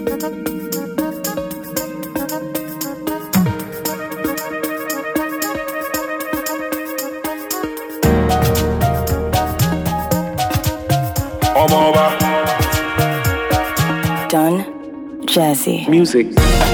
Done Jazzy Music.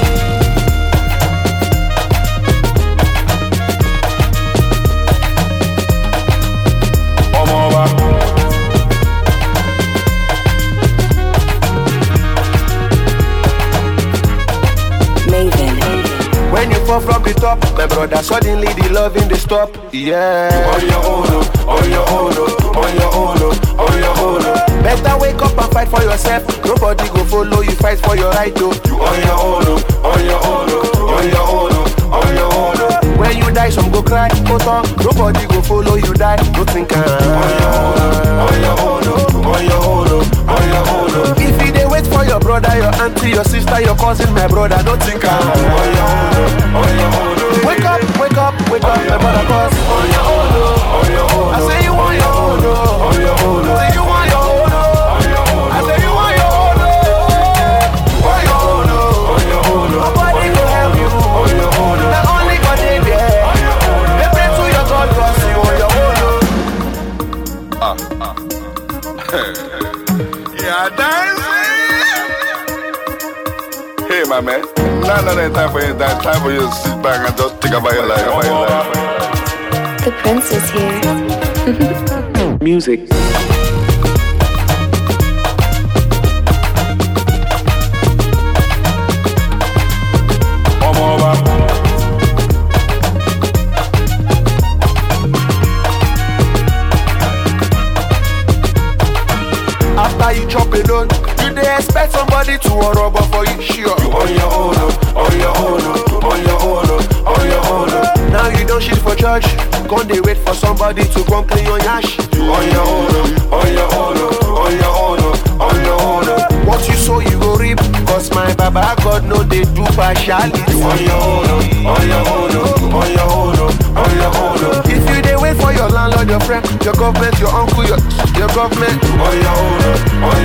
When you fall from the top, my brother, suddenly the loving they stop. Yeah. On your own, on your own, on your own, on your own. Better wake up and fight for yourself. Nobody go follow you, fight for your right to. You on your own, on your own, on your own, on your own. When you die, some go cry. Nobody go follow you, die. Don't think on your own, on your own, on your own, on your own. If you dey wait for your brother, your auntie, your sister, your cousin, my brother, don't think on your own. Wake up, wake up, wake up, my brother, cause on your own, on your own. I say you want your own, on your own. I say you want your own, on your own. I say you want your own, on your own. Nobody will help you, on your own. Not only God they there, on your own. They pray to your God, cause you on your own. Yeah, dance. Hey, my man. Now that ain't time for you. That's time for you to sit back and just think about your life. The Prince is here. Music. After you chop alone, you dey expect somebody to rub for you, sure. You on your own, on your own, on your own, on your own. Now you don't shit for church, gon' dey wait for somebody to come clean your yash. You on your own, on your own, on your own, on your own. What you sow you go reap, cause my Baba God know they do partiality. You on your own, on your own, on your own, on your own. If you dey wait for your landlord, your friend, your government, your uncle, your government, on your own, on